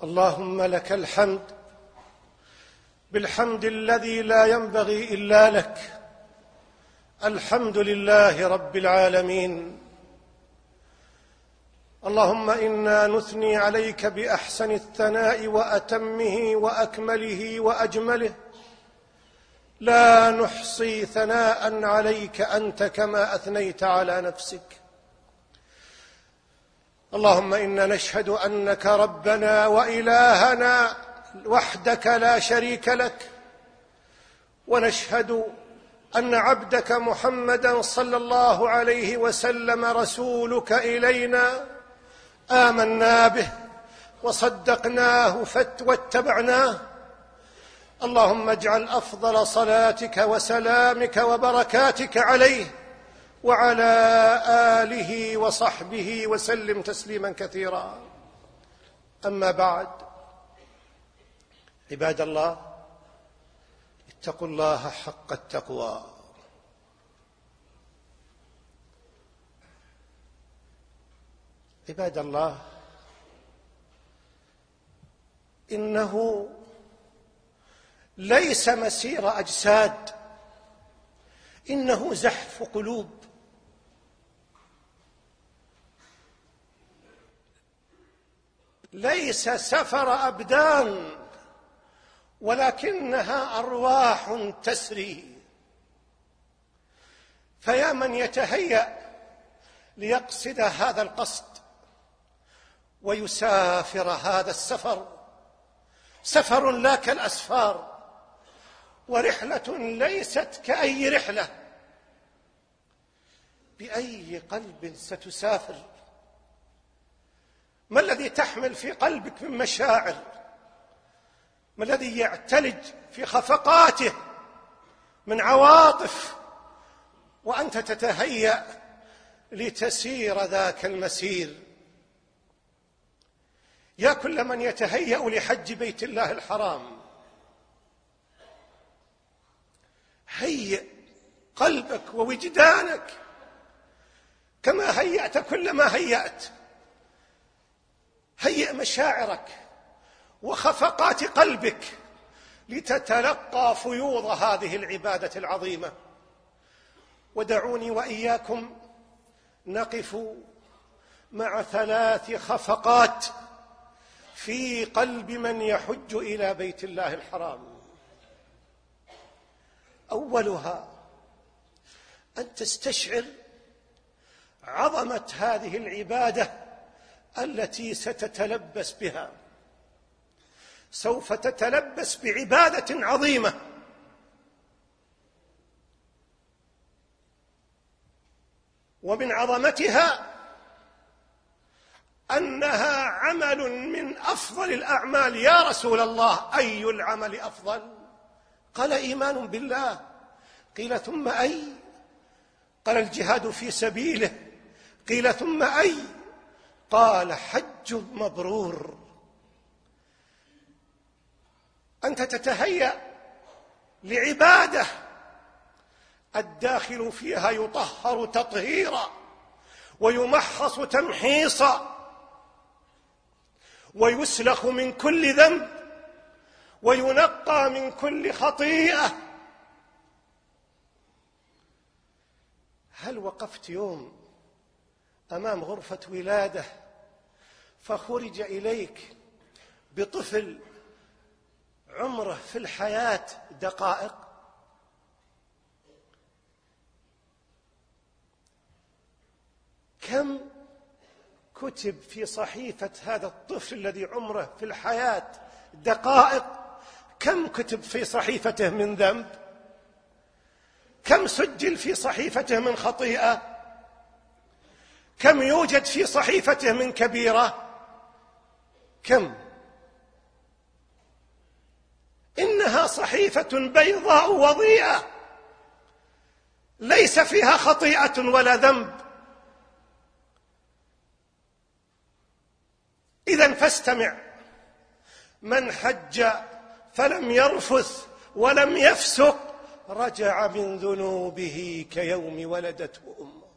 اللهم لك الحمد بالحمد الذي لا ينبغي إلا لك. الحمد لله رب العالمين. اللهم إنا نثني عليك بأحسن الثناء وأتمه وأكمله وأجمله، لا نحصي ثناء عليك أنت كما أثنيت على نفسك. اللهم إنا نشهد أنك ربنا وإلهنا وحدك لا شريك لك، ونشهد أن عبدك محمدًا صلى الله عليه وسلم رسولك إلينا، آمنا به وصدقناه واتبعناه. اللهم اجعل أفضل صلاتك وسلامك وبركاتك عليه وعلى آله وصحبه وسلم تسليما كثيرا. أما بعد، عباد الله، اتقوا الله حق التقوى. عباد الله، إنه ليس مسير أجساد، إنه زحف قلوب. ليس سفر أبدان، ولكنها أرواح تسري. فيا من يتهيأ ليقصد هذا القصد ويسافر هذا السفر، سفر لا كالأسفار، ورحلة ليست كأي رحلة. بأي قلب ستسافر؟ ما الذي تحمل في قلبك من مشاعر؟ ما الذي يعتلج في خفقاته من عواطف وأنت تتهيأ لتسير ذاك المسير؟ يا كل من يتهيأ لحج بيت الله الحرام، هيئ قلبك ووجدانك كما هيأت كل ما هيأت. هيئ مشاعرك وخفقات قلبك لتتلقى فيوض هذه العبادة العظيمة. ودعوني وإياكم نقف مع 3 خفقات في قلب من يحج إلى بيت الله الحرام. أولها أن تستشعر عظمة هذه العبادة التي ستتلبس بها. سوف تتلبس بعبادة عظيمة، ومن عظمتها أنها عمل من أفضل الأعمال. يا رسول الله، أي العمل أفضل؟ قال: إيمان بالله. قيل: ثم أي؟ قال: الجهاد في سبيله. قيل: ثم أي؟ قال: حج مبرور. أنت تتهيأ لعبادة الداخل فيها يطهر تطهيرا ويمحص تمحيصا ويسلخ من كل ذنب وينقى من كل خطيئة. هل وقفت يوم أمام غرفة ولادة فخرج إليك بطفل عمره في الحياة دقائق؟ كم كتب في صحيفة هذا الطفل الذي عمره في الحياة دقائق؟ كم كتب في صحيفته من ذنب؟ كم سجل في صحيفته من خطيئة؟ كم يوجد في صحيفته من كبيرة؟ كم؟ إنها صحيفة بيضاء وضيئة ليس فيها خطيئة ولا ذنب. إذن فاستمع: من حج فلم يرفث ولم يفسق رجع من ذنوبه كيوم ولدته أمه.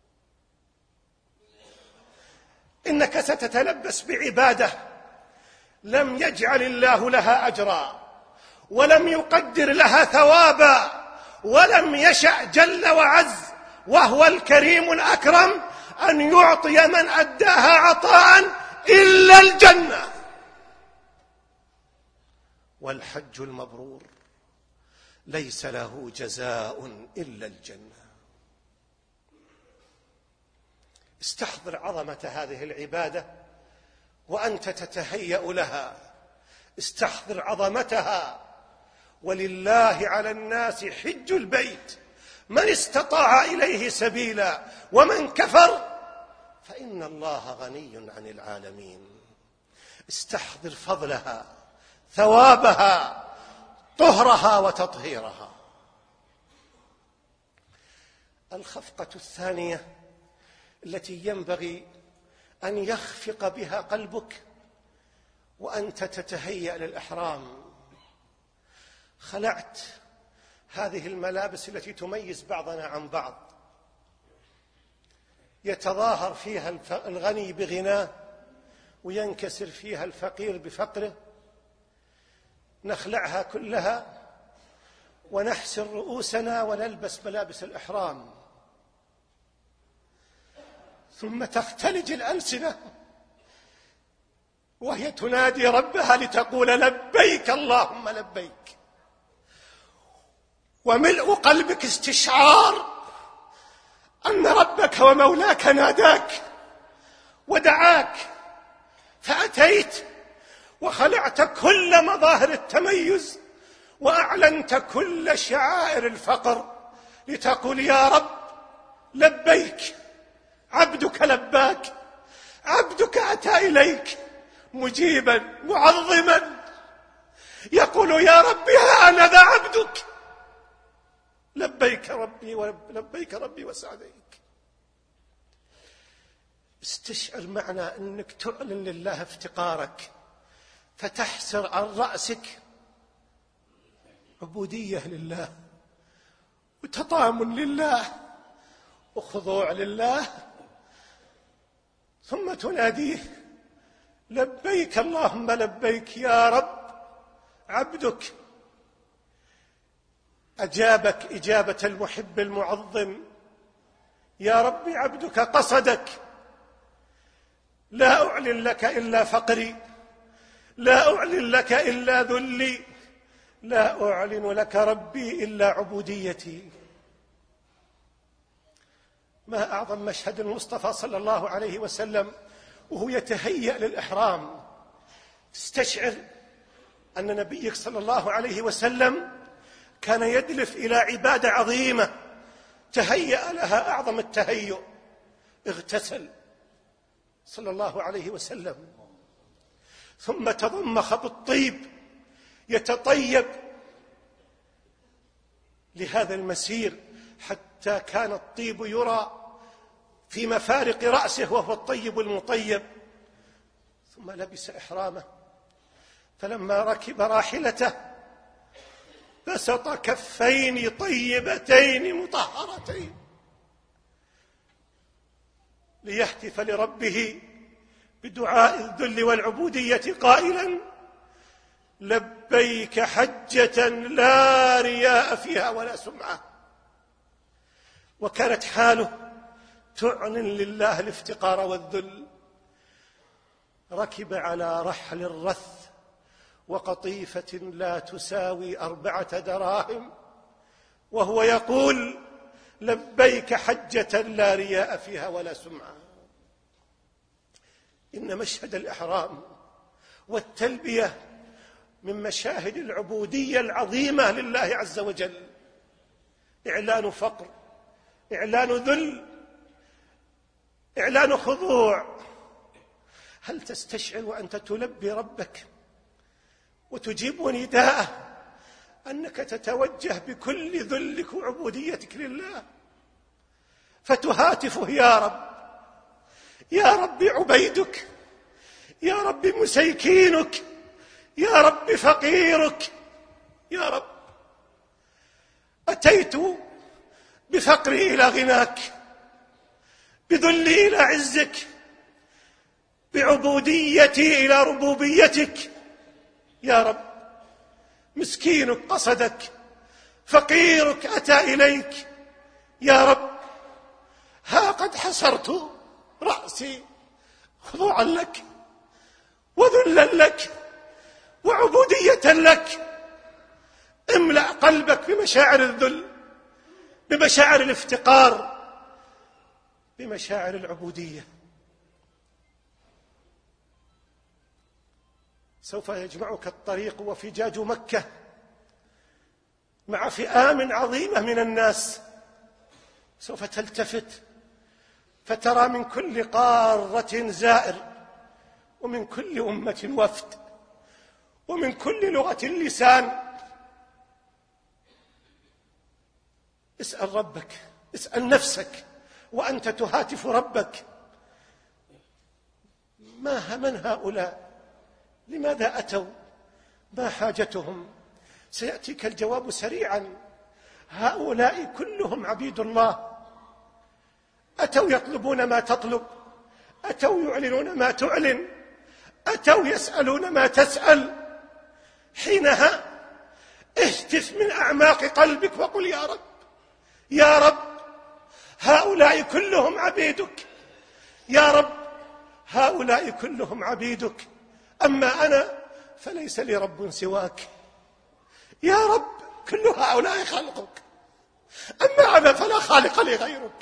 إنك ستتلبس بعبادة لم يجعل الله لها أجرا، ولم يقدر لها ثوابا، ولم يشأ جل وعز وهو الكريم الأكرم أن يعطي من أداها عطاء إلا الجنة. والحج المبرور ليس له جزاء إلا الجنة. استحضر عظمة هذه العبادة وأنت تتهيأ لها، استحضر عظمتها. ولله على الناس حج البيت من استطاع إليه سبيلا ومن كفر فإن الله غني عن العالمين. استحضر فضلها، ثوابها، طهرها وتطهيرها. الخفقة الثانية التي ينبغي أن يخفق بها قلبك وأنت تتهيأ للإحرام: خلعت هذه الملابس التي تميز بعضنا عن بعض، يتظاهر فيها الغني بغناه وينكسر فيها الفقير بفقره. نخلعها كلها ونحسر رؤوسنا ونلبس ملابس الإحرام، ثم تختلج الألسنة وهي تنادي ربها لتقول لبيك اللهم لبيك، وملء قلبك استشعار أن ربك ومولاك ناداك ودعاك، فأتيت وخلعت كل مظاهر التميز وأعلنت كل شعائر الفقر لتقول يا رب لبيك، عبدك لباك، عبدك أتى إليك مجيبا معظما يقول يا ربي ها أنا ذا عبدك، لبيك ربي ولبيك ربي وسعديك. استشعر معنى أنك تعلن لله افتقارك، فتحسر عن رأسك عبودية لله وتطامن لله وخضوع لله، ثم تناديه لبيك اللهم لبيك يا رب، عبدك أجابك إجابة المحب المعظم، يا ربي عبدك قصدك، لا أعلن لك إلا فقري، لا أعلن لك إلا ذلي، لا أعلن لك ربي إلا عبوديتي. ما أعظم مشهد المصطفى صلى الله عليه وسلم وهو يتهيأ للإحرام. تستشعر أن نبيك صلى الله عليه وسلم كان يدلف إلى عبادة عظيمة تهيأ لها أعظم التهيؤ. اغتسل صلى الله عليه وسلم، ثم تضمخ بالطيب يتطيب لهذا المسير حتى كان الطيب يرى في مفارق رأسه وهو الطيب المطيب. ثم لبس إحرامه، فلما ركب راحلته بسط كفين طيبتين مطهرتين ليهتف لربه بدعاء الذل والعبودية قائلا لبيك حجة لا رياء فيها ولا سمعة. وكانت حاله تعلن لله الافتقار والذل. ركب على رحل الرث وقطيفة لا تساوي 4 دراهم وهو يقول لبيك حجة لا رياء فيها ولا سمعة. إن مشهد الإحرام والتلبية من مشاهد العبودية العظيمة لله عز وجل. إعلان فقر، إعلان ذل، إعلان خضوع. هل تستشعر وأنت تلبي ربك وتجيب نداءه أنك تتوجه بكل ذلك وعبوديتك لله، فتهاتفه يا رب، يا رب عبيدك، يا رب مسيكينك، يا رب فقيرك، يا رب أتيت بفقري إلى غناك، بذلي إلى عزك، بعبوديتي إلى ربوبيتك يا رب. مسكينك قصدك، فقيرك أتى إليك يا رب. ها قد حسرت رأسي خضوعا لك وذلا لك وعبودية لك. املأ قلبك بمشاعر الذل، بمشاعر الافتقار، بمشاعر العبودية. سوف يجمعك الطريق وفجاج مكة مع فئام عظيمة من الناس. سوف تلتفت فترى من كل قارة زائر، ومن كل أمة وفد، ومن كل لغة لسان. اسأل ربك، اسأل نفسك وأنت تهاتف ربك: من هؤلاء؟ لماذا أتوا؟ ما حاجتهم؟ سيأتيك الجواب سريعا: هؤلاء كلهم عبيد الله، أتوا يطلبون ما تطلب، أتوا يعلنون ما تعلن، أتوا يسألون ما تسأل. حينها اهتف من أعماق قلبك وقل: يا رب، يا رب، هؤلاء كلهم عبيدك، يا رب، هؤلاء كلهم عبيدك. أما أنا فليس لي رب سواك. يا رب، كل هؤلاء خلقك، أما أنا فلا خالق لي غيرك.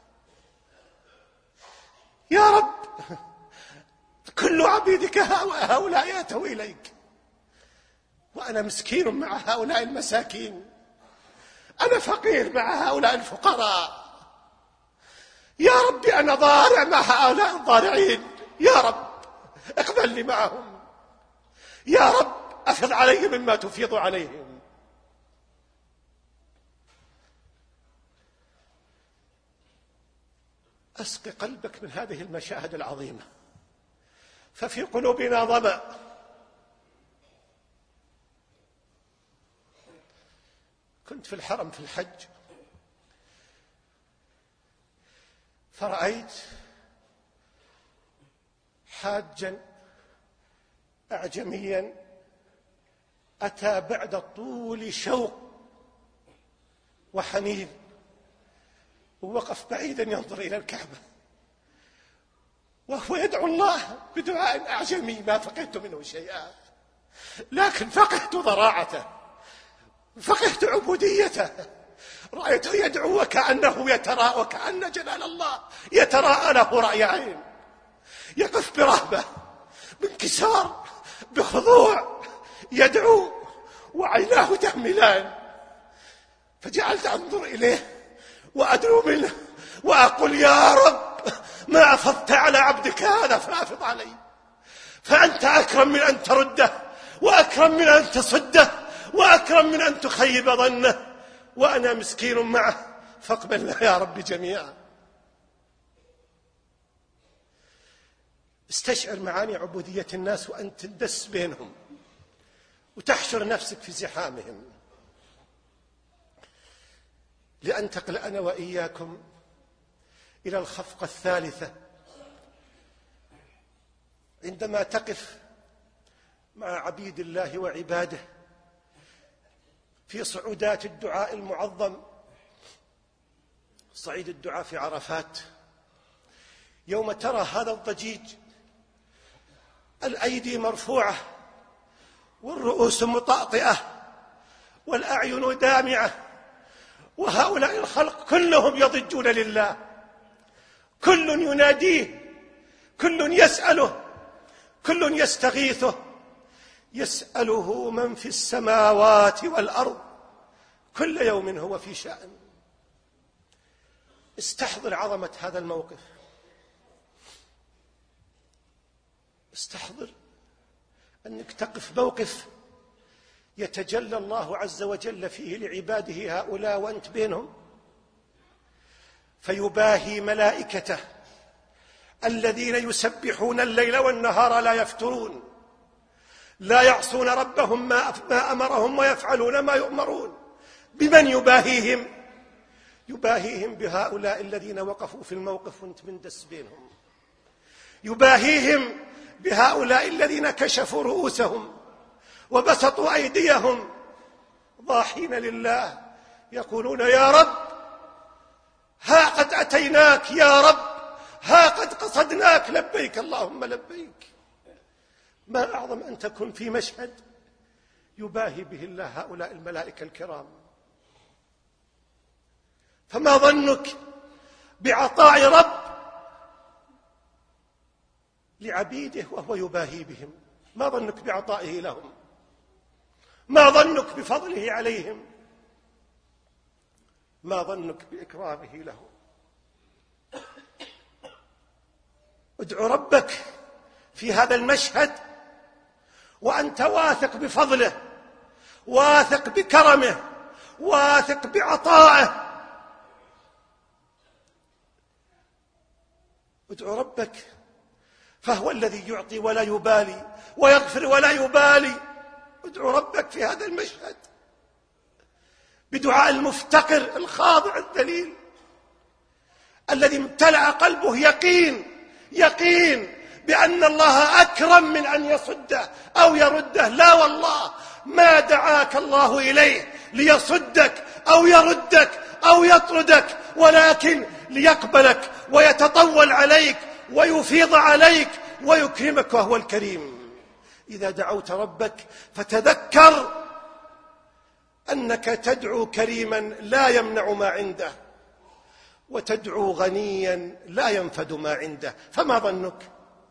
يا رب، كل عبيدك هؤلاء أتوا إليك، وأنا مسكين مع هؤلاء المساكين، أنا فقير مع هؤلاء الفقراء. يا رب، أنا ضارع مع هؤلاء الضارعين. يا رب، اقبلني معهم. يا رب، أفض علي مما تفيض عليهم. أسق قلبك من هذه المشاهد العظيمة، ففي قلوبنا ظمأ. كنت في الحرم في الحج، فرأيت حاجا أعجميا أتى بعد طول شوق وحنين، ووقف بعيدا ينظر إلى الكعبة وهو يدعو الله بدعاء أعجمي ما فقهت منه شيئا، لكن فقهت ضراعته، فقهت عبوديته. رأيته يدعو وكأنه يتراءى، وكأن جلال الله يتراءى له رأي عين. يقف برهبة، بانكسار، بخضوع، يدعو وعيناه تهملان. فجعلت أنظر إليه وأدعو منه وأقول: يا رب، ما أفضت على عبدك هذا فأفض علي، فأنت أكرم من أن ترده، وأكرم من أن تصده، وأكرم من أن تخيب ظنه، وأنا مسكين معه، فاقبلنا يا رب جميعا. استشعر معاني عبودية الناس وأنت تندس بينهم وتحشر نفسك في زحامهم. لأنتقل أنا وإياكم إلى الخفقة الثالثة، عندما تقف مع عبيد الله وعباده في صعودات الدعاء المعظم، صعيد الدعاء في عرفات، يوم ترى هذا الضجيج، الأيدي مرفوعة والرؤوس مطأطئة والأعين دامعة، وهؤلاء الخلق كلهم يضجون لله، كل يناديه، كل يسأله، كل يستغيثه. يسأله من في السماوات والأرض، كل يوم هو في شأن. استحضر عظمة هذا الموقف، استحضر أنك تقف موقف يتجلى الله عز وجل فيه لعباده هؤلاء وأنت بينهم، فيباهي ملائكته الذين يسبحون الليل والنهار لا يفترون، لا يعصون ربهم ما أمرهم ويفعلون ما يؤمرون. بمن يباهيهم؟ يباهيهم بهؤلاء الذين وقفوا في الموقف وانت مندس بينهم. يباهيهم بهؤلاء الذين كشفوا رؤوسهم وبسطوا أيديهم ضاحين لله يقولون يا رب ها قد أتيناك، يا رب ها قد قصدناك، لبيك اللهم لبيك. ما أعظم أن تكون في مشهد يباهي به الله هؤلاء الملائكة الكرام. فما ظنك بعطاء رب لعبيده وهو يباهي بهم؟ ما ظنك بعطائه لهم؟ ما ظنك بفضله عليهم؟ ما ظنك بإكرامه لهم؟ ادع ربك في هذا المشهد وأنت واثق بفضله، واثق بكرمه، واثق بعطائه. ادع ربك فهو الذي يعطي ولا يبالي ويغفر ولا يبالي. ادع ربك في هذا المشهد بدعاء المفتقر الخاضع الذليل الذي امتلأ قلبه يقين بأن الله أكرم من أن يصده أو يرده. لا والله، ما دعاك الله إليه ليصدك أو يردك أو يطردك، ولكن ليقبلك ويتطول عليك ويفيض عليك ويكرمك، وهو الكريم. إذا دعوت ربك فتذكر أنك تدعو كريما لا يمنع ما عنده، وتدعو غنيا لا ينفد ما عنده. فما ظنك؟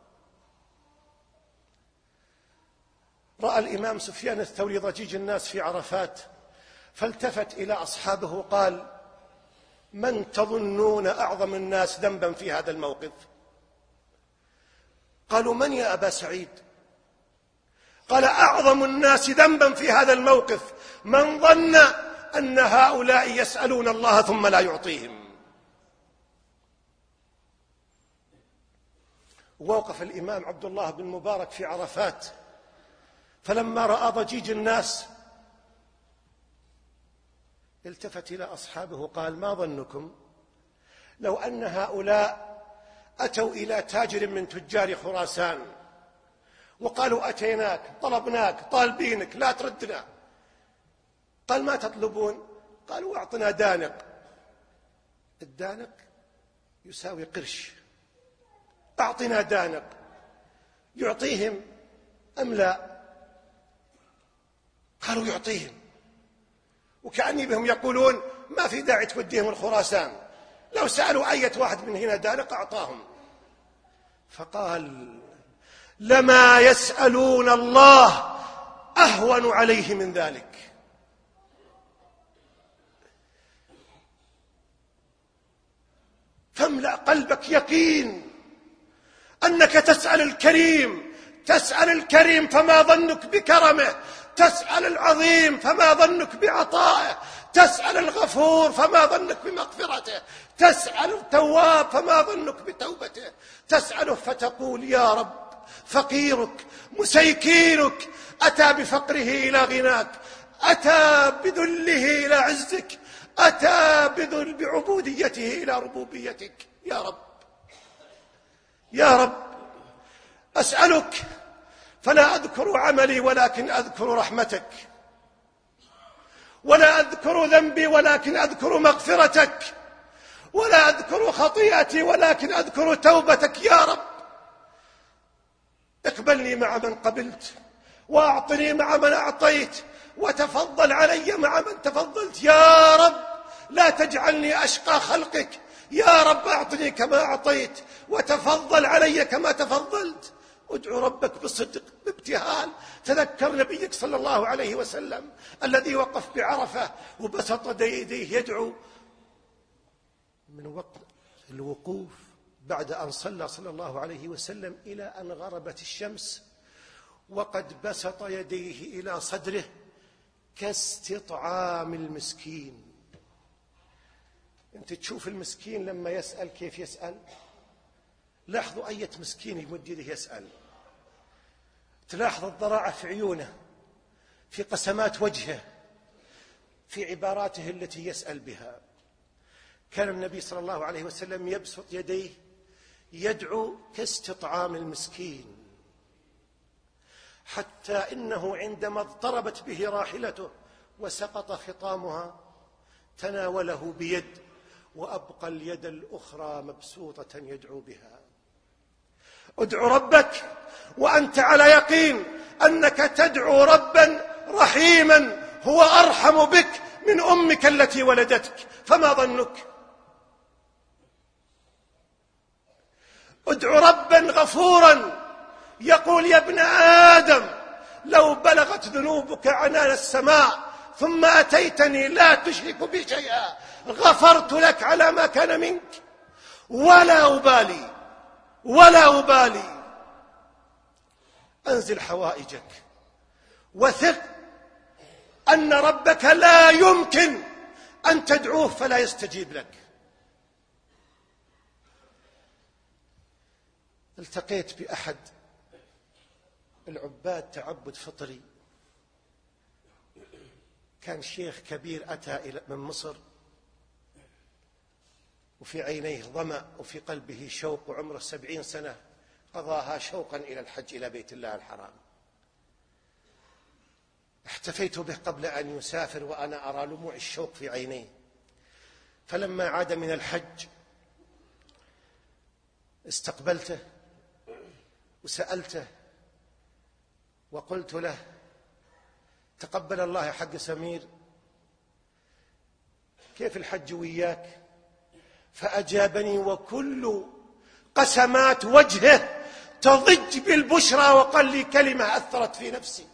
رأى الإمام سفيان الثوري ضجيج الناس في عرفات، فالتفت إلى أصحابه قال: من تظنون أعظم الناس ذنبا في هذا الموقف؟ قالوا: من يا أبا سعيد؟ قال: أعظم الناس ذنبا في هذا الموقف من ظن أن هؤلاء يسألون الله ثم لا يعطيهم. ووقف الإمام عبد الله بن مبارك في عرفات، فلما رأى ضجيج الناس التفت إلى أصحابه قال: ما ظنكم لو أن هؤلاء أتوا إلى تاجر من تجار خراسان وقالوا: أتيناك، طلبناك، طالبينك، لا تردنا. قال: ما تطلبون؟ قالوا: أعطنا دانق. الدانق يساوي قرش. أعطنا دانق. يعطيهم أم لا؟ قالوا: يعطيهم. وكأني بهم يقولون: ما في داعي توديهم الخراسان، لو سألوا أية واحد من هنا دانق أعطاهم. فقال: لما يسألون الله أهون عليه من ذلك. فاملأ قلبك يقين أنك تسأل الكريم، تسأل الكريم فما ظنك بكرمه، تسأل العظيم فما ظنك بعطائه، تسأل الغفور فما ظنك بمغفرته، تسأل التواب فما ظنك بتوبته. تسأله فتقول: يا رب، فقيرك مسيكينك أتى بفقره إلى غناك، أتى بذله إلى عزك، أتى بعبوديته إلى ربوبيتك. يا رب، يا رب، أسألك فلا أذكر عملي ولكن أذكر رحمتك، ولا أذكر ذنبي ولكن أذكر مغفرتك، ولا أذكر خطيئتي ولكن أذكر توبتك. يا رب، اقبلني مع من قبلت، وأعطني مع من أعطيت، وتفضل علي مع من تفضلت. يا رب، لا تجعلني أشقى خلقك. يا رب، أعطني كما أعطيت، وتفضل علي كما تفضلت. ادعو ربك بصدق بابتهال. تذكر نبيك صلى الله عليه وسلم الذي وقف بعرفة وبسط يديه يدعو من وقت الوقوف بعد أن صلى الله عليه وسلم إلى أن غربت الشمس، وقد بسط يديه إلى صدره كاستطعام المسكين. أنت تشوف المسكين لما يسأل كيف يسأل؟ لاحظوا أية مسكين يمد يده يسأل، تلاحظ الضراعة في عيونه، في قسمات وجهه، في عباراته التي يسأل بها. كان النبي صلى الله عليه وسلم يبسط يديه يدعو كاستطعام المسكين، حتى إنه عندما اضطربت به راحلته وسقط خطامها تناوله بيد وأبقى اليد الأخرى مبسوطة يدعو بها. ادع ربك وأنت على يقين أنك تدعو ربا رحيما هو أرحم بك من أمك التي ولدتك، فما ظنك؟ ادع ربا غفورا يقول يا ابن آدم لو بلغت ذنوبك عنان السماء ثم أتيتني لا تشرك بي شيئا غفرت لك على ما كان منك ولا أبالي. أنزل حوائجك وثق أن ربك لا يمكن أن تدعوه فلا يستجيب لك. التقيت بأحد العباد تعبد فطري، كان شيخ كبير أتى من مصر، وفي عينيه ظمأ وفي قلبه شوق، وعمره 70 سنة قضاها شوقا إلى الحج إلى بيت الله الحرام. احتفيت به قبل أن يسافر وأنا أرى لموع الشوق في عينيه، فلما عاد من الحج استقبلته وسألته وقلت له تقبل الله يا حق سمير، كيف الحج وياك؟ فأجابني وكل قسمات وجهه تضج بالبشرى وقال لي كلمة أثرت في نفسي،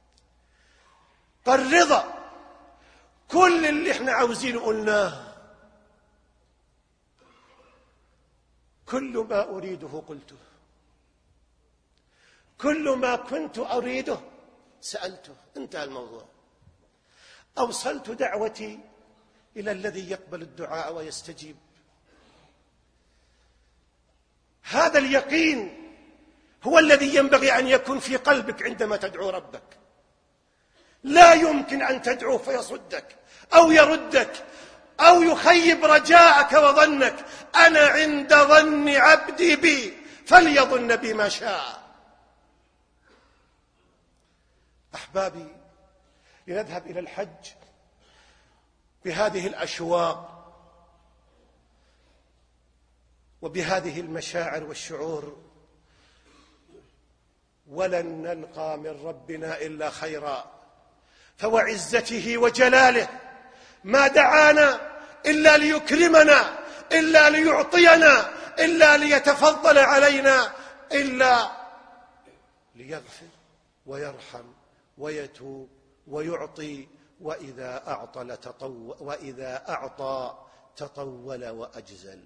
قال رضا كل اللي احنا عاوزينه قلناه، كل ما أريده قلته، كل ما كنت أريده سألته، انتهى الموضوع. أوصلت دعوتي إلى الذي يقبل الدعاء ويستجيب. هذا اليقين هو الذي ينبغي أن يكون في قلبك عندما تدعو ربك. لا يمكن أن تدعو فيصدك أو يردك أو يخيب رجاءك وظنك. أنا عند ظن عبدي بي فليظن بي ما شاء. أحبابي، لنذهب إلى الحج بهذه الأشواق وبهذه المشاعر والشعور، ولن نلقى من ربنا إلا خيرا، فوعزته وجلاله ما دعانا إلا ليكرمنا، إلا ليعطينا، إلا ليتفضل علينا، إلا ليغفر ويرحم ويتوب ويعطي، وإذا أعطى تطول وأجزل.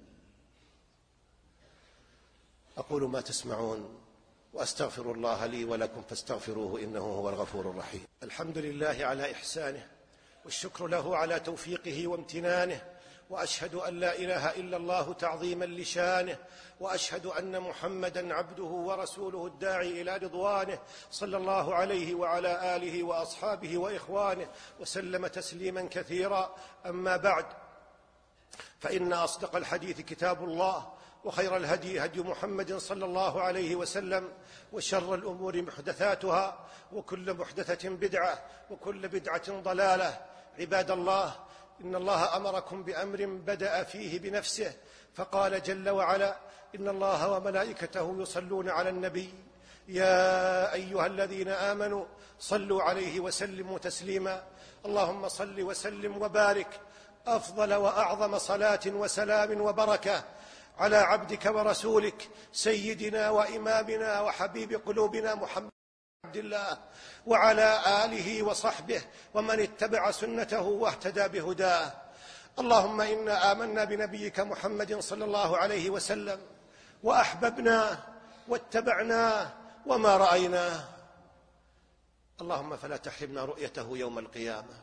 أقول ما تسمعون وأستغفر الله لي ولكم فاستغفروه إنه هو الغفور الرحيم. الحمد لله على إحسانه، والشكر له على توفيقه وامتنانه، وأشهد أن لا إله إلا الله تعظيما لشانه، وأشهد أن محمدا عبده ورسوله الداعي إلى رضوانه، صلى الله عليه وعلى آله وأصحابه وإخوانه وسلم تسليما كثيرا. أما بعد، فإن أصدق الحديث كتاب الله، وخير الهدي هدي محمد صلى الله عليه وسلم، وشر الأمور محدثاتها، وكل محدثة بدعة، وكل بدعة ضلالة. عباد الله، إن الله أمركم بأمر بدأ فيه بنفسه، فقال جل وعلا: إن الله وملائكته يصلون على النبي يا أيها الذين آمنوا صلوا عليه وسلموا تسليما. اللهم صل وسلم وبارك أفضل وأعظم صلاة وسلام وبركة على عبدك ورسولك سيدنا وإمامنا وحبيب قلوبنا محمد عبد الله، وعلى آله وصحبه ومن اتبع سنته واهتدى بهداه. اللهم إنا آمنا بنبيك محمد صلى الله عليه وسلم، وأحببناه واتبعناه وما رأيناه. اللهم فلا تحرمنا رؤيته يوم القيامة.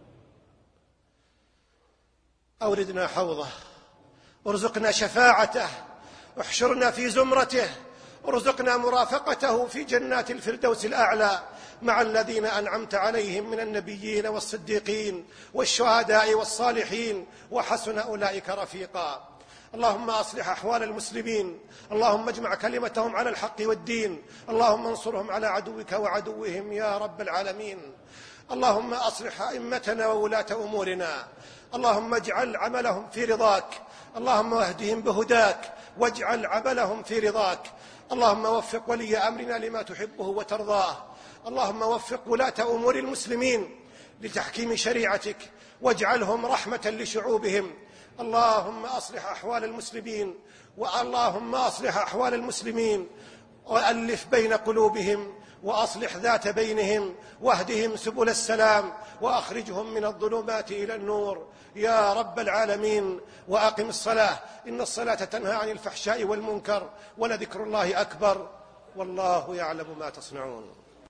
أوردنا حوضه، ارزقنا شفاعته، احشرنا في زمرته، ارزقنا مرافقته في جنات الفردوس الأعلى مع الذين أنعمت عليهم من النبيين والصديقين والشهداء والصالحين، وحسن أولئك رفيقا. اللهم أصلح أحوال المسلمين، اللهم اجمع كلمتهم على الحق والدين، اللهم انصرهم على عدوك وعدوهم يا رب العالمين. اللهم أصلح أئمتنا وولاة أمورنا، اللهم اجعل عملهم في رضاك، اللهم واهدهم بهداك واجعل عملهم في رضاك. اللهم وفق ولي أمرنا لما تحبه وترضاه، اللهم وفق ولاة أمور المسلمين لتحكيم شريعتك واجعلهم رحمة لشعوبهم. اللهم أصلح أحوال المسلمين، اللهم أصلح أحوال المسلمين وألف بين قلوبهم وأصلح ذات بينهم واهدهم سبل السلام وأخرجهم من الظلمات إلى النور يا رب العالمين. وأقم الصلاة، إن الصلاة تنهى عن الفحشاء والمنكر، ولذكر الله أكبر، والله يعلم ما تصنعون.